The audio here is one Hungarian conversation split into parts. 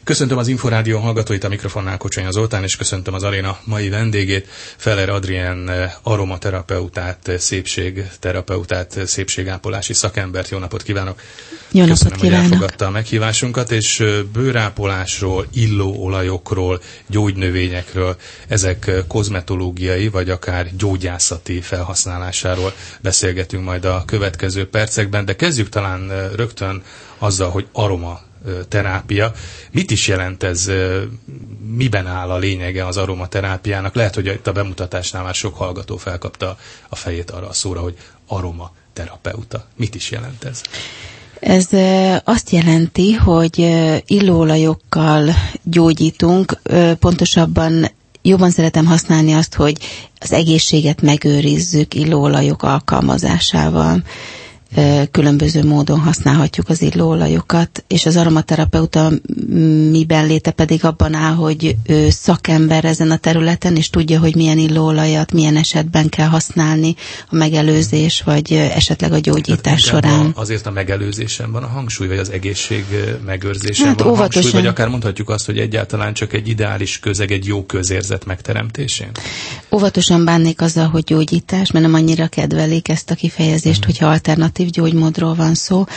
Köszöntöm az Inforádió hallgatóit, a mikrofonnál Kocsonya Zoltán, és köszöntöm az aréna mai vendégét, Feller Adrien aromaterapeutát, szépségterapeutát, szépségápolási szakembert. Jó napot kívánok! Jó napot Köszönöm, kívánok! hogy elfogadta a meghívásunkat, és bőrápolásról, illóolajokról, gyógynövényekről, ezek kozmetológiai vagy akár gyógyászati felhasználásáról beszélgetünk majd a következő percekben, de kezdjük talán rögtön azzal, hogy aromaterápia. Mit is jelent ez, miben áll a lényege az aromaterápiának? Lehet, hogy itt a bemutatásnál már sok hallgató felkapta a fejét arra a szóra, hogy aromaterapeuta. Mit is jelent ez? Ez azt jelenti, hogy illóolajokkal gyógyítunk, pontosabban jobban szeretem használni azt, hogy az egészséget megőrizzük illóolajok alkalmazásával. Különböző módon használhatjuk az illóolajokat, és az aromaterapeuta miben léte pedig abban áll, hogy ő szakember ezen a területen, és tudja, hogy milyen illóolajat, milyen esetben kell használni a megelőzés, vagy esetleg a gyógyítás során. Azért a megelőzésen van a hangsúly, vagy az egészség megőrzésen van a hangsúly, vagy akár mondhatjuk azt, hogy egyáltalán csak egy ideális közeg, egy jó közérzet megteremtésén? Óvatosan bánnék azzal, hogy gyógyítás, mert nem annyira kedvelik ezt a kifejezést, hogyha alternatív gyógymódról van szó.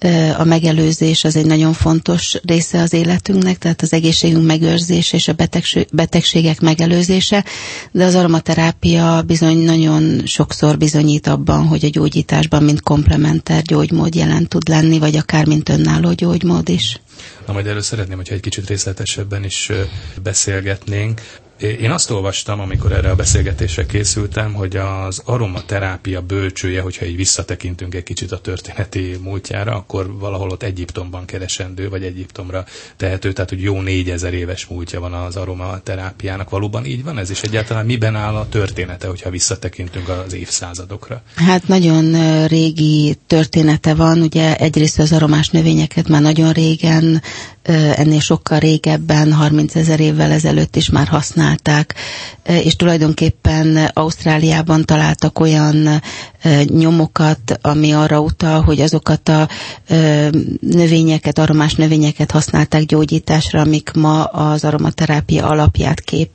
A megelőzés az egy nagyon fontos része az életünknek, tehát az egészségünk megőrzése és a betegségek megelőzése, de az aromaterápia bizony nagyon sokszor bizonyít abban, hogy a gyógyításban mint komplementer gyógymód jelen tud lenni, vagy akár mint önálló gyógymód is. Na, majd erről szeretném, hogyha egy kicsit részletesebben is beszélgetnénk. Én azt olvastam, amikor erre a beszélgetésre készültem, hogy az aromaterápia bölcsője, hogyha így visszatekintünk egy kicsit a történeti múltjára, akkor valahol ott Egyiptomban keresendő, vagy Egyiptomra tehető, tehát hogy jó 4000 éves múltja van az aromaterápiának. Valóban így van ez? És egyáltalán miben áll a története, hogyha visszatekintünk az évszázadokra? Hát nagyon régi története van, ugye egyrészt az aromás növényeket már nagyon régen, ennél sokkal régebben, 30 000 évvel ezelőtt is már használták, és tulajdonképpen Ausztráliában találtak olyan nyomokat, ami arra utal, hogy azokat a növényeket, aromás növényeket használták gyógyításra, amik ma az aromaterápia alapját képezik.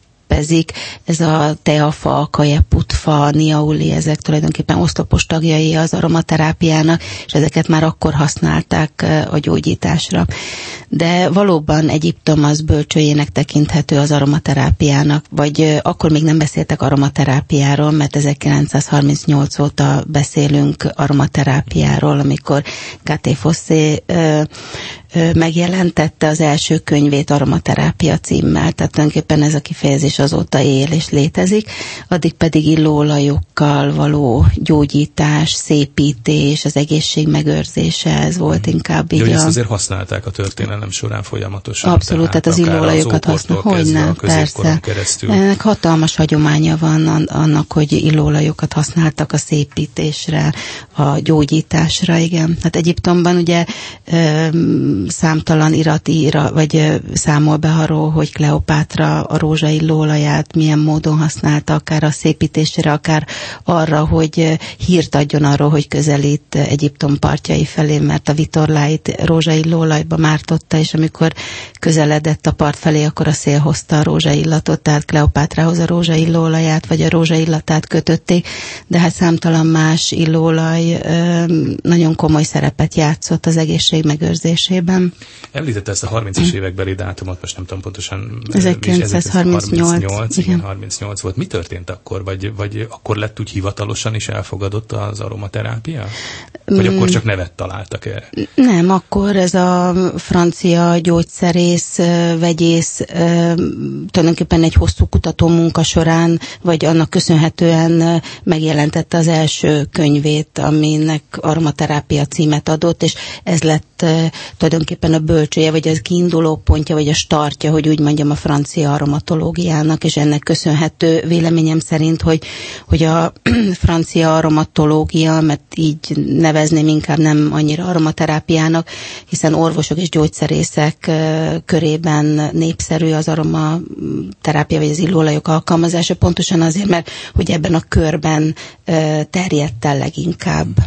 Ez a teafa, kajeputfa, niauli, ezek tulajdonképpen oszlopos tagjai az aromaterápiának, és ezeket már akkor használták a gyógyításra. De valóban Egyiptom az bölcsőjének tekinthető az aromaterápiának, vagy akkor még nem beszéltek aromaterápiáról, mert 1938 óta beszélünk aromaterápiáról, amikor K.T. Fossé megjelentette az első könyvét aromaterápia címmel, tehát tulajdonképpen ez a kifejezés azóta él és létezik, addig pedig illóolajokkal való gyógyítás, szépítés, az egészség megőrzése, ez volt inkább így. Jó, ezt azért használták a történelem során folyamatosan. Abszolút, tehát az illóolajokat használják. Hogyne, persze. Ennek hatalmas hagyománya van annak, hogy illóolajokat használtak a szépítésre, a gyógyításra, igen. Hát Egyiptomban ugye számtalan vagy számol be arról, hogy Kleopátra a rózsaillóolaját milyen módon használta, akár a szépítésre, akár arra, hogy hírt adjon arról, hogy közelít Egyiptom partjai felé, mert a vitorláit rózsaillóolajba mártotta, és amikor közeledett a part felé, akkor a szél hozta a rózsaillatot, tehát Kleopátrához a rózsaillóolaját, vagy a rózsaillatát kötötték, de hát számtalan más illóolaj nagyon komoly szerepet játszott az egészség megőrzésében. Említette ezt a 30-as évekbeli dátumot, most nem tudom pontosan. 1938. Igen, 38 volt. Mi történt akkor? Vagy akkor lett úgy hivatalosan is elfogadott az aromaterápia? Vagy akkor csak nevet találtak erre? Nem, akkor ez a francia gyógyszerész, vegyész tulajdonképpen egy hosszú kutató munka során, vagy annak köszönhetően megjelentette az első könyvét, aminek aromaterápia címet adott, és ez lett tulajdonképpen a bölcsője, vagy az kiinduló pontja, vagy a startja, hogy úgy mondjam, a francia aromatológiának, és ennek köszönhető véleményem szerint, hogy a francia aromatológia, mert így nevezném, inkább nem annyira aromaterápiának, hiszen orvosok és gyógyszerészek körében népszerű az aromaterápia, vagy az illóolajok alkalmazása, pontosan azért, mert hogy ebben a körben terjedt el leginkább.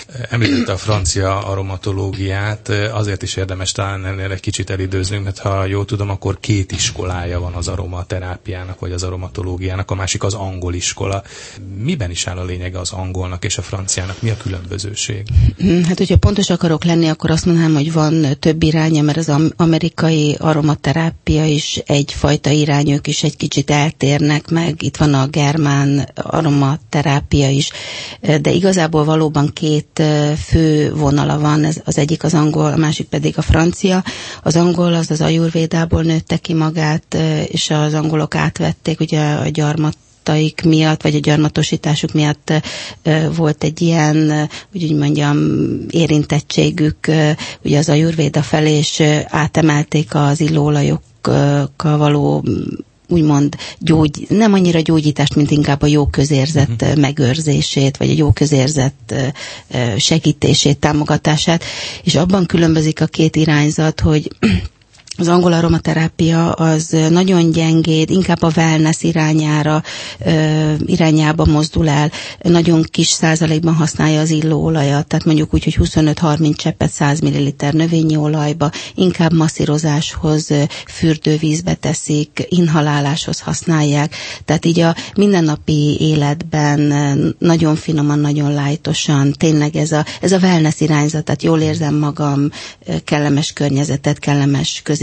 Említette a francia aromatológiát, azért is érdemes talán ennél egy kicsit elidőznünk, mert ha jól tudom, akkor 2 iskolája van az aromaterápiának, vagy az aromatológiának, a másik az angol iskola. Miben is áll a lényege az angolnak és a franciának? Mi a különbözőség? Hát, hogyha pontos akarok lenni, akkor azt mondanám, hogy van több iránya, mert az amerikai aromaterápia is egyfajta irány, ők is egy kicsit eltérnek meg. Itt van a germán aromaterápia is, de igazából valóban 2 fő vonala van, az egyik az angol, a másik pedig a francia. Az angol az ajurvédából nőtte ki magát, és az angolok átvették ugye a gyarmataik miatt, vagy a gyarmatosításuk miatt volt egy ilyen, úgy mondjam, érintettségük ugye az ajurvéda felé, és átemelték az illóolajokkal való úgymond nem annyira gyógyítást, mint inkább a jó közérzet megőrzését, vagy a jó közérzet segítését, támogatását, és abban különbözik a 2 irányzat, hogy az angol aromaterápia az nagyon gyengéd, inkább a wellness irányába mozdul el, nagyon kis százalékban használja az illóolajat, tehát mondjuk úgy, hogy 25-30 cseppet 100 ml növényi olajba, inkább masszírozáshoz, fürdővízbe teszik, inhaláláshoz használják, tehát így a mindennapi életben nagyon finoman, nagyon lightosan, tényleg ez a wellness irányzat, tehát jól érzem magam, kellemes környezetet, kellemes közérzetet,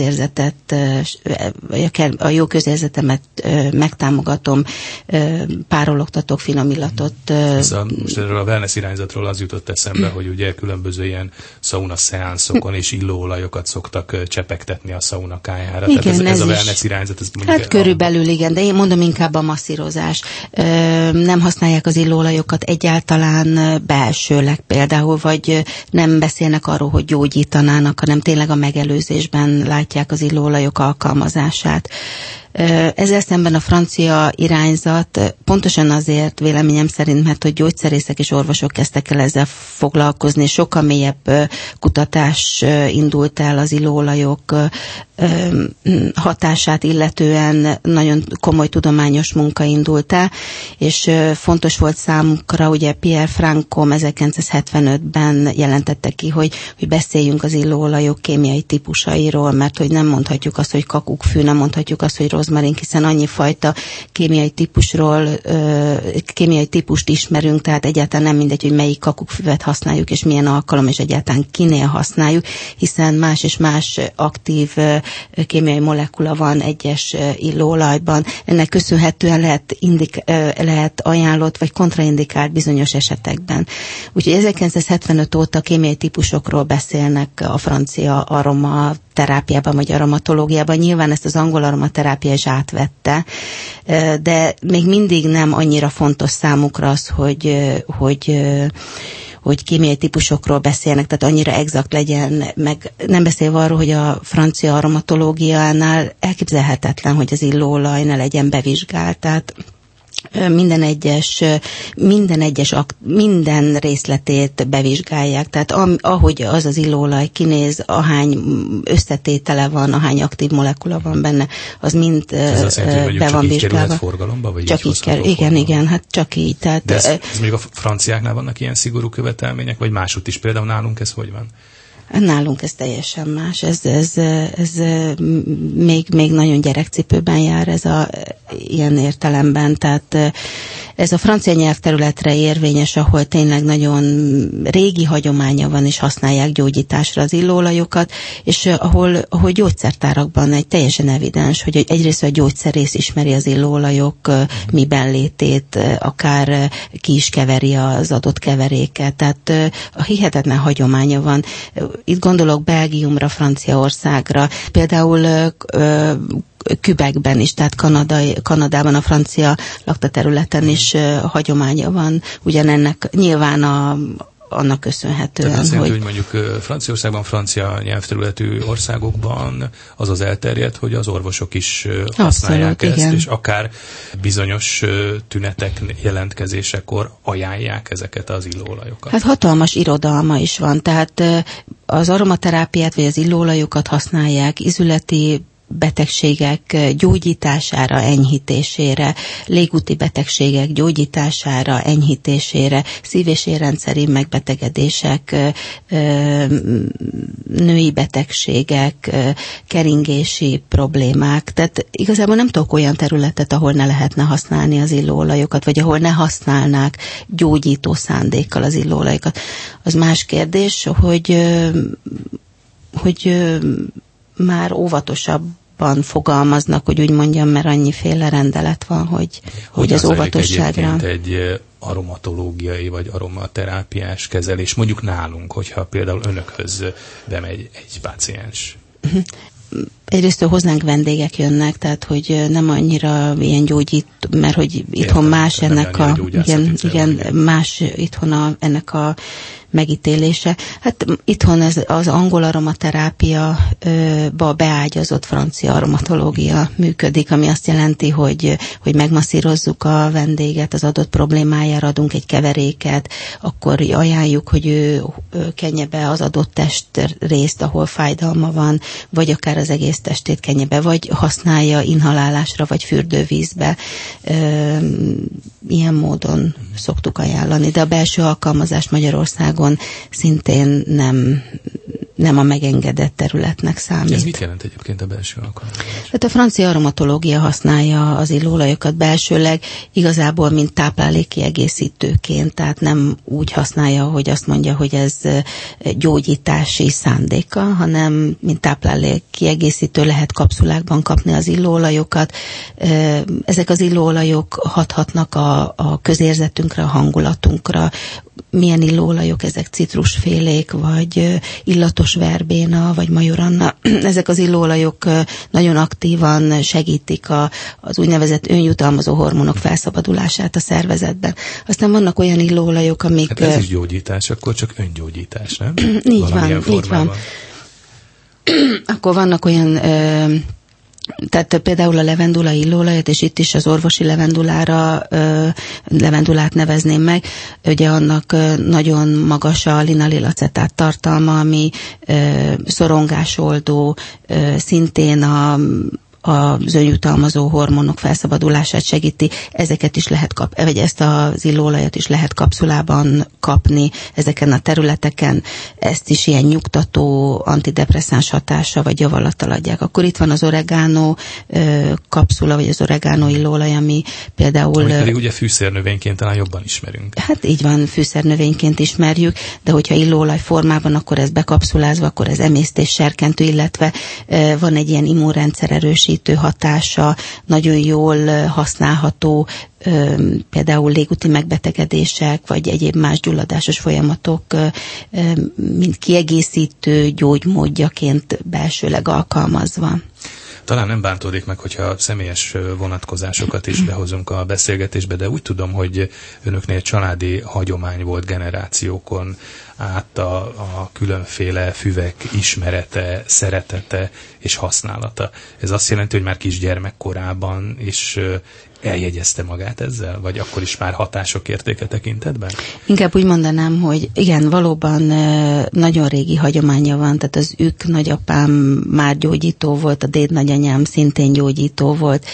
a jó közérzetemet megtámogatom, párologtatok, finomillatot. Most erről a wellness irányzatról az jutott eszembe, hogy ugye különböző ilyen sauna szeánszokon és illóolajokat szoktak csepegtetni a sauna kájára. Igen, tehát ez a wellness irányzat. Ez hát körülbelül igen, de én mondom inkább a masszírozás. Nem használják az illóolajokat egyáltalán belsőleg például, vagy nem beszélnek arról, hogy gyógyítanának, hanem tényleg a megelőzésben látják az illóolajok alkalmazását. Ezzel szemben a francia irányzat pontosan azért véleményem szerint, mert hogy gyógyszerészek és orvosok kezdtek el ezzel foglalkozni, sokkal mélyebb kutatás indult el az illóolajok hatását illetően, nagyon komoly tudományos munka indult el, és fontos volt számukra, ugye Pierre Francom 1975-ben jelentette ki, hogy beszéljünk az illóolajok kémiai típusairól, mert hogy nem mondhatjuk azt, hogy kakukkfű, nem mondhatjuk azt, hogy rozmarin, hiszen annyi fajta kémiai típust ismerünk, tehát egyáltalán nem mindegy, hogy melyik kakukkfüvet használjuk, és milyen alkalom, és egyáltalán kinél használjuk, hiszen más és más aktív kémiai molekula van egyes illóolajban. Ennek köszönhetően lehet ajánlott vagy kontraindikált bizonyos esetekben. Úgyhogy 1975 óta kémiai típusokról beszélnek a francia aromaterápiában vagy aromatológiában. Nyilván ezt az angol aromaterápia is átvette, de még mindig nem annyira fontos számukra az, hogy kémiai típusokról beszélnek, tehát annyira exakt legyen, meg nem beszélve arról, hogy a francia aromatológiánál elképzelhetetlen, hogy az illóolaj ne legyen bevizsgált, tehát minden részletét bevizsgálják, tehát ahogy az illóolaj kinéz, ahány összetétele van, ahány aktív molekula van benne, az mind be van vizsgálva. Forgalomba, vagy csak így kerül, igen, hát csak így. Tehát, de ez még a franciáknál vannak ilyen szigorú követelmények, vagy máshogy is, például nálunk ez hogy van? Nálunk ez teljesen más, ez még nagyon gyerekcipőben jár ilyen értelemben, tehát ez a francia nyelvterületre érvényes, ahol tényleg nagyon régi hagyománya van, és használják gyógyításra az illóolajokat, és ahol gyógyszertárakban egy teljesen evidens, hogy egyrészt a gyógyszerész ismeri az illóolajok miben létét, akár ki is keveri az adott keveréket, tehát a hihetetlen hagyománya van. Itt gondolok Belgiumra, Franciaországra, például Quebecben is, tehát Kanadában, a francia laktaterületen is hagyománya van, ugyanennek nyilván annak köszönhetően, tehát azt jelenti, hogy mondjuk Franciaországban, francia nyelvterületű országokban az elterjedt, hogy az orvosok is használják abszolút, ezt, igen. és akár bizonyos tünetek jelentkezésekor ajánlják ezeket az illóolajokat. Hát hatalmas irodalma is van, tehát az aromaterápiát vagy az illóolajokat használják izületi betegségek gyógyítására, enyhítésére, légúti betegségek gyógyítására, enyhítésére, szív- és érrendszeri megbetegedések, női betegségek, keringési problémák. Tehát igazából nem tudok olyan területet, ahol ne lehetne használni az illóolajokat, vagy ahol ne használnák gyógyító szándékkal az illóolajokat. Az más kérdés, hogy már óvatosabban fogalmaznak, hogy úgy mondjam, mert annyiféle rendelet van, hogy az óvatosságra... egy aromatológiai vagy aromaterápiás kezelés, mondjuk nálunk, hogyha például önökhöz bemegy egy páciens? Egyrészt hozzánk vendégek jönnek, tehát hogy nem annyira ilyen gyógyít, mert hogy itthon más ennek a... Igen, más itthon ennek a megítélése. Hát itthon ez az angol aromaterápia-ba beágyazott francia aromatológia működik, ami azt jelenti, hogy megmasszírozzuk a vendéget, az adott problémájára adunk egy keveréket, akkor ajánljuk, hogy ő kenje be az adott testrészt, ahol fájdalma van, vagy akár az egész testét kenje be, vagy használja inhalálásra, vagy fürdővízbe. Ilyen módon szoktuk ajánlani, de a belső alkalmazás Magyarországon szintén nem a megengedett területnek számít. Ez mit jelent egyébként a belső alkalmazás? Hát a francia aromatológia használja az illóolajokat belsőleg, igazából mint táplálékkiegészítőként, tehát nem úgy használja, hogy azt mondja, hogy ez gyógyítási szándéka, hanem mint táplálékkiegészítő lehet kapszulákban kapni az illóolajokat. Ezek az illóolajok hathatnak a közérzetünkre, a hangulatunkra. Milyen illóolajok, ezek citrusfélék, vagy illatos verbéna, vagy majoranna. Ezek az illóolajok nagyon aktívan segítik az úgynevezett önjutalmazó hormonok felszabadulását a szervezetben. Aztán vannak olyan illóolajok, amik... Hát ez is gyógyítás, akkor csak öngyógyítás, nem? Így van. Akkor vannak olyan... Tehát például a levendula illóolajat, és itt is az orvosi levendulát nevezném meg, ugye annak nagyon magas a linalilacetát tartalma, ami szorongásoldó, szintén az önjutalmazó hormonok felszabadulását segíti, ezeket is lehet vagy ezt az illóolajat is lehet kapszulában kapni ezeken a területeken, ezt is ilyen nyugtató, antidepresszáns hatása vagy javallattal adják. Akkor itt van az oregano kapszula, vagy az oregano illóolaj, ami például... Amit pedig ugye fűszernövényként talán jobban ismerünk. Hát így van, fűszernövényként ismerjük, de hogyha illóolaj formában, akkor ez bekapszulázva, akkor ez emésztésserkentő, illetve van egy ilyen immunrendszer erősítő hatása, nagyon jól használható, például légúti megbetegedések, vagy egyéb más gyulladásos folyamatok, mint kiegészítő gyógymódjaként belsőleg alkalmazva. Talán nem bántódik meg, hogyha személyes vonatkozásokat is behozunk a beszélgetésbe, de úgy tudom, hogy önöknél családi hagyomány volt generációkon át a különféle füvek ismerete, szeretete és használata. Ez azt jelenti, hogy már kisgyermekkorában is eljegyezte magát ezzel? Vagy akkor is már hatások értéke tekintetben? Inkább úgy mondanám, hogy igen, valóban nagyon régi hagyománya van, tehát az nagyapám már gyógyító volt, a dédnagyanyám szintén gyógyító volt.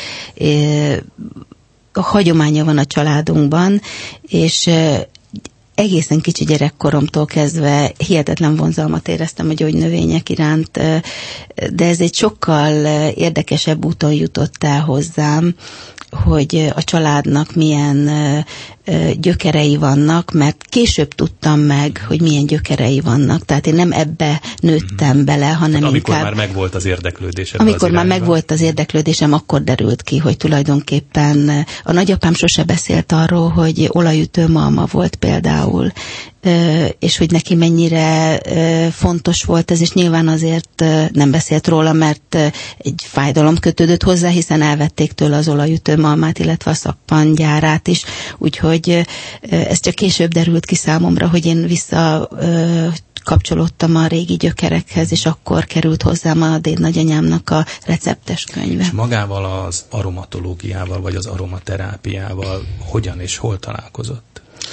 A hagyománya van a családunkban, és egészen kicsi gyerekkoromtól kezdve hihetetlen vonzalmat éreztem a gyógynövények iránt, de ez egy sokkal érdekesebb úton jutott el hozzám, hogy a családnak milyen gyökerei vannak, mert később tudtam meg, hogy milyen gyökerei vannak. Tehát én nem ebbe nőttem bele, hanem amikor inkább... már megvolt az érdeklődésem. Amikor már megvolt az érdeklődésem, akkor derült ki, hogy tulajdonképpen a nagyapám sose beszélt arról, hogy olajütő malma volt például, és hogy neki mennyire fontos volt ez, és nyilván azért nem beszélt róla, mert egy fájdalom kötődött hozzá, hiszen elvették tőle az olajütő malmát, illetve a szappangyárát is, úgyhogy ez csak később derült ki számomra, hogy én kapcsolódtam a régi gyökerekhez, és akkor került hozzám a dédnagyanyámnak a receptes könyve. És magával az aromatológiával, vagy az aromaterápiával hogyan és hol találkozott?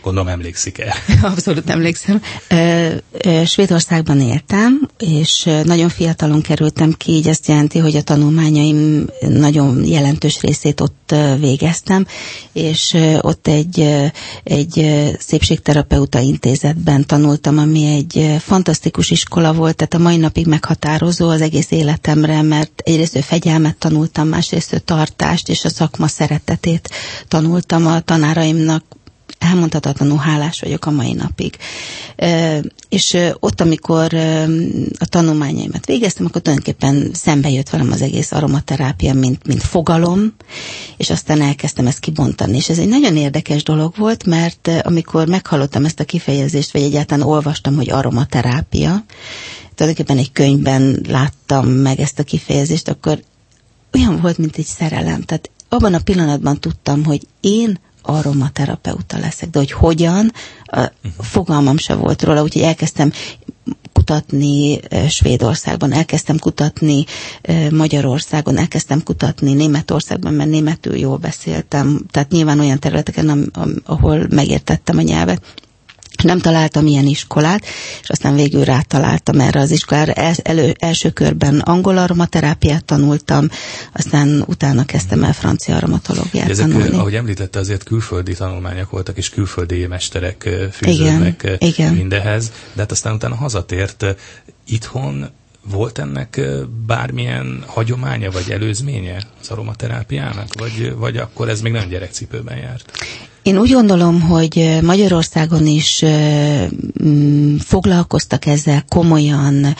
Gondolom emlékszik el. Abszolút emlékszem. Svédországban éltem, és nagyon fiatalon kerültem ki, így azt jelenti, hogy a tanulmányaim nagyon jelentős részét ott végeztem, és ott egy szépségterapeuta intézetben tanultam, ami egy fantasztikus iskola volt, tehát a mai napig meghatározó az egész életemre, mert egyrészt fegyelmet tanultam, másrészt tartást és a szakma szeretetét tanultam a tanáraimnak. Elmondhatatlanul hálás vagyok a mai napig. És ott, amikor a tanulmányaimat végeztem, akkor tulajdonképpen szembe jött velem az egész aromaterápia, mint fogalom, és aztán elkezdtem ezt kibontani. És ez egy nagyon érdekes dolog volt, mert amikor meghallottam ezt a kifejezést, vagy egyáltalán olvastam, hogy aromaterápia, tulajdonképpen egy könyvben láttam meg ezt a kifejezést, akkor olyan volt, mint egy szerelem. Tehát abban a pillanatban tudtam, hogy én aromaterapeuta leszek, de hogy hogyan, fogalmam se volt róla, úgyhogy elkezdtem kutatni Svédországban, elkezdtem kutatni Magyarországon, elkezdtem kutatni Németországban, mert németül jól beszéltem, tehát nyilván olyan területeken, ahol megértettem a nyelvet. Nem találtam ilyen iskolát, és aztán végül rátaláltam erre az iskolára. Első körben angol aromaterápiát tanultam, aztán utána kezdtem el francia aromatológiát tanulni. Ahogy említette, azért külföldi tanulmányok voltak, és külföldi mesterek fűződnek mindehez, de hát aztán utána hazatért. Itthon volt ennek bármilyen hagyománya, vagy előzménye az aromaterápiának, vagy akkor ez még nem gyerekcipőben járt? Én úgy gondolom, hogy Magyarországon is foglalkoztak ezzel komolyan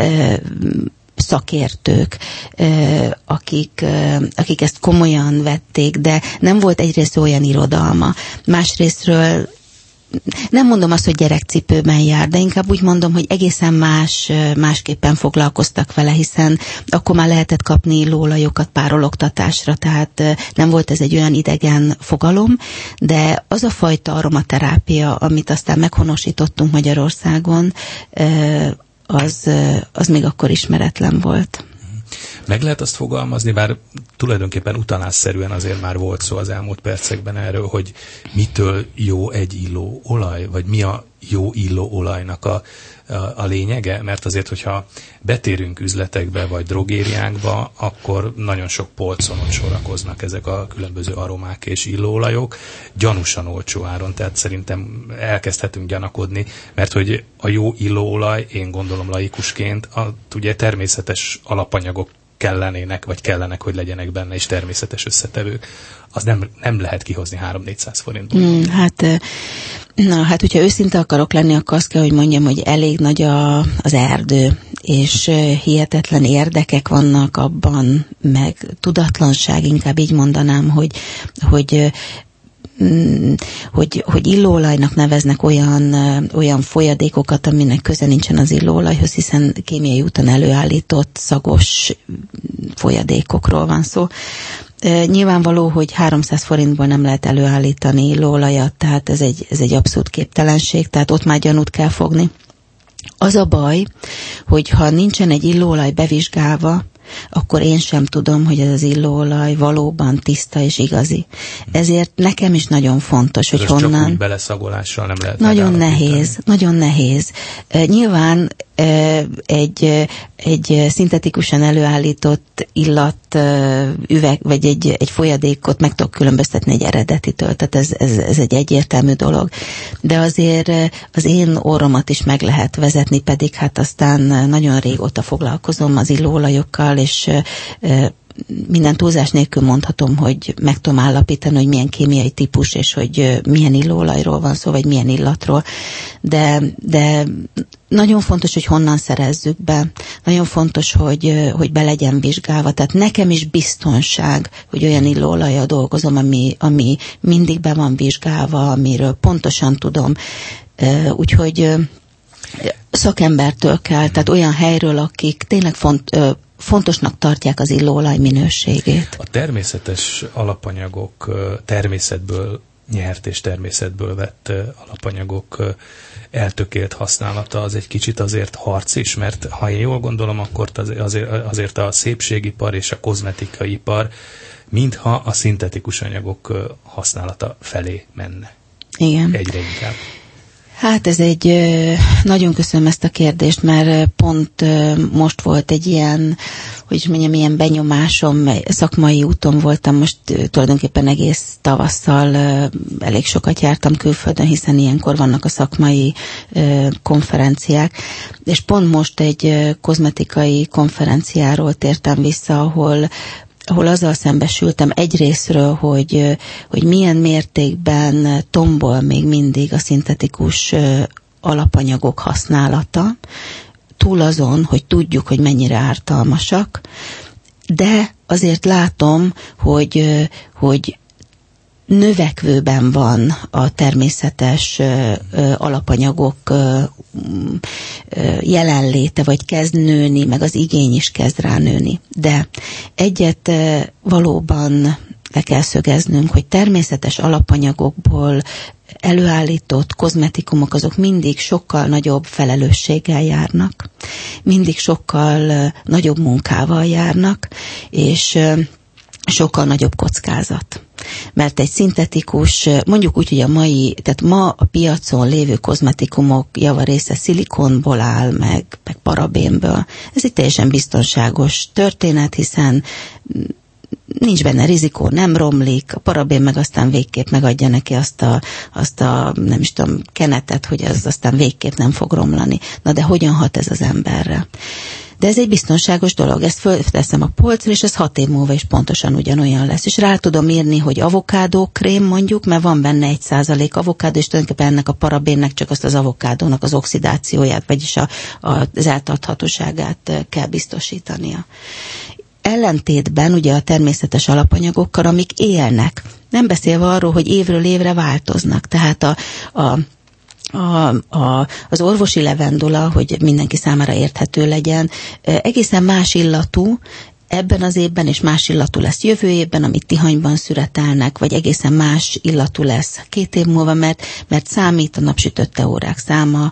szakértők, akik ezt komolyan vették, de nem volt egyrészt olyan irodalma. Másrésztről nem mondom azt, hogy gyerekcipőben jár, de inkább úgy mondom, hogy egészen másképpen foglalkoztak vele, hiszen akkor már lehetett kapni illóolajokat párologtatásra, tehát nem volt ez egy olyan idegen fogalom, de az a fajta aromaterápia, amit aztán meghonosítottunk Magyarországon, az még akkor ismeretlen volt. Meg lehet azt fogalmazni, bár tulajdonképpen utalásszerűen azért már volt szó az elmúlt percekben erről, hogy mitől jó egy illóolaj, vagy mi a jó illóolajnak a lényege, mert azért, hogyha betérünk üzletekbe, vagy drogériákba, akkor nagyon sok polcon ott sorakoznak ezek a különböző aromák és illóolajok, gyanúsan olcsó áron, tehát szerintem elkezdhetünk gyanakodni, mert hogy a jó illóolaj, én gondolom laikusként, ugye természetes alapanyagok kellenek, hogy legyenek benne, és természetes összetevők. Az nem lehet kihozni 300-400 forintból. Hát, hogyha őszinte akarok lenni, akkor azt kell, hogy mondjam, hogy elég nagy az erdő, és hihetetlen érdekek vannak abban, meg tudatlanság, inkább így mondanám, hogy illóolajnak neveznek olyan folyadékokat, aminek köze nincsen az illóolajhoz, hiszen kémiai úton előállított szagos folyadékokról van szó. Nyilvánvaló, hogy 300 forintból nem lehet előállítani illóolajat, tehát ez egy abszolút képtelenség, tehát ott már gyanút kell fogni. Az a baj, hogy ha nincsen egy illóolaj bevizsgálva, akkor én sem tudom, hogy ez az illóolaj valóban tiszta és igazi. Ezért nekem is nagyon fontos, hogy honnan... Csak úgy beleszagolással nem lehet nagyon nehéz. Nyilván egy szintetikusan előállított illat üveg, vagy egy folyadékot meg tudok különböztetni egy eredetitől, tehát ez egy egyértelmű dolog. De azért az én orromat is meg lehet vezetni, pedig hát aztán nagyon régóta foglalkozom az illóolajokkal, és minden túlzás nélkül mondhatom, hogy meg tudom állapítani, hogy milyen kémiai típus, és hogy milyen illóolajról van szó, vagy milyen illatról. De nagyon fontos, hogy honnan szerezzük be. Nagyon fontos, hogy be legyen vizsgálva. Tehát nekem is biztonság, hogy olyan illóolajjal dolgozom, ami mindig be van vizsgálva, amiről pontosan tudom. Úgyhogy szakembertől kell, tehát olyan helyről, akik tényleg fontosnak tartják az illóolaj minőségét. A természetes alapanyagok, természetből nyert és természetből vett alapanyagok eltökélt használata az egy kicsit azért harc is, mert ha én jól gondolom, akkor azért a szépségipar és a kozmetikaipar mintha a szintetikus anyagok használata felé menne. Igen. Egyre inkább. Hát ez nagyon köszönöm ezt a kérdést, mert pont most volt egy ilyen, hogy is mondjam, ilyen benyomásom, szakmai úton voltam, most tulajdonképpen egész tavasszal elég sokat jártam külföldön, hiszen ilyenkor vannak a szakmai konferenciák, és pont most egy kozmetikai konferenciáról tértem vissza, ahol azzal szembesültem egyrészről, hogy milyen mértékben tombol még mindig a szintetikus alapanyagok használata, túl azon, hogy tudjuk, hogy mennyire ártalmasak, de azért látom, hogy növekvőben van a természetes alapanyagok jelenléte, vagy kezd nőni, meg az igény is kezd rá nőni. De egyet valóban le kell szögeznünk, hogy természetes alapanyagokból előállított kozmetikumok azok mindig sokkal nagyobb felelősséggel járnak, mindig sokkal nagyobb munkával járnak, és sokkal nagyobb kockázat. Mert egy szintetikus, mondjuk úgy, hogy tehát ma a piacon lévő kozmetikumok javarésze szilikonból áll, meg parabénből. Ez egy teljesen biztonságos történet, hiszen nincs benne rizikó, nem romlik, a parabén meg aztán végképp megadja neki azt a nem is tudom, kenetet, hogy az aztán végképp nem fog romlani. Na de hogyan hat ez az emberre? De ez egy biztonságos dolog, ezt fölteszem a polcra, és ez 6 év múlva is pontosan ugyanolyan lesz. És rá tudom írni, hogy avokádókrém mondjuk, mert van benne 1% avokádó, és tulajdonképpen ennek a parabénnek csak azt az avokádónak az oxidációját, vagyis az eltarthatóságát kell biztosítania. Ellentétben ugye a természetes alapanyagokkal, amik élnek. Nem beszélve arról, hogy évről évre változnak. Tehát az orvosi levendula, hogy mindenki számára érthető legyen, egészen más illatú ebben az évben, és más illatú lesz jövő évben, amit Tihanyban szüretelnek, vagy egészen más illatú lesz 2 év múlva, mert számít a napsütötte órák száma,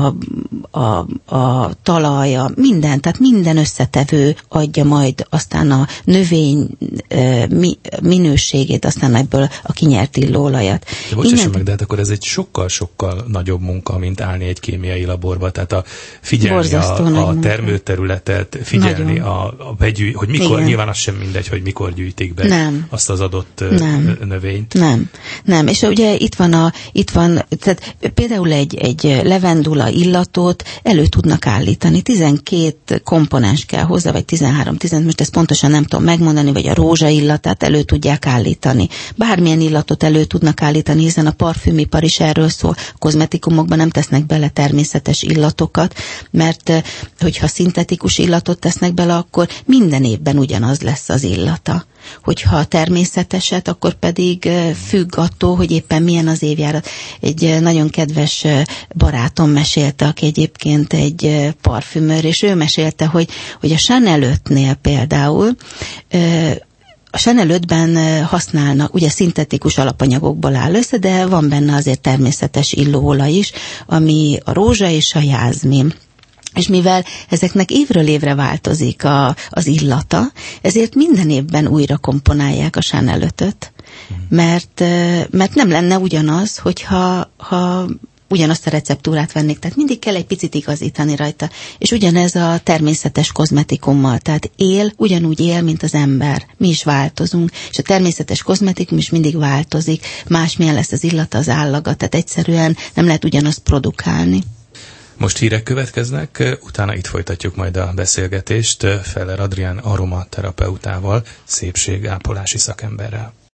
a talaj, minden, tehát minden összetevő adja majd aztán a növény minőségét, aztán ebből a kinyert illóolajat. De bocsásson meg, de hát akkor ez egy sokkal-sokkal nagyobb munka, mint állni egy kémiai laborba, tehát figyelni a termőterületet, figyelni a vegyű, hogy mikor, igen. Nyilván az sem mindegy, hogy mikor gyűjtik be azt az adott növényt. Nem. És ugye itt van, tehát például egy levendula illatot elő tudnak állítani. 12 komponens kell hozzá, vagy 13, most ezt pontosan nem tudom megmondani, vagy a rózsa illatát elő tudják állítani. Bármilyen illatot elő tudnak állítani, hiszen a parfümipar is erről szól. A kozmetikumokban nem tesznek bele természetes illatokat, mert hogyha szintetikus illatot tesznek bele, akkor minden évben ugyanaz lesz az illata. Hogyha természeteset, akkor pedig függ attól, hogy éppen milyen az évjárat. Egy nagyon kedves barátom mesélte, aki egyébként egy parfümőr, és ő mesélte, hogy a Chanel 5-nél például a Chanel 5-ben használnak, ugye szintetikus alapanyagokból áll össze, de van benne azért természetes illóolaj is, ami a rózsa és a jázmin. És mivel ezeknek évről évre változik az illata, ezért minden évben újra komponálják a Chanel 5-öt, mert nem lenne ugyanaz, hogyha ugyanazt a receptúrát vennék, tehát mindig kell egy picit igazítani rajta. És ugyanez a természetes kozmetikummal, tehát ugyanúgy él, mint az ember. Mi is változunk, és a természetes kozmetikum is mindig változik, másmilyen lesz az illata, az állaga, tehát egyszerűen nem lehet ugyanazt produkálni. Most hírek következnek, utána itt folytatjuk majd a beszélgetést Feller Adrián aromaterapeutával, szépségápolási szakemberrel.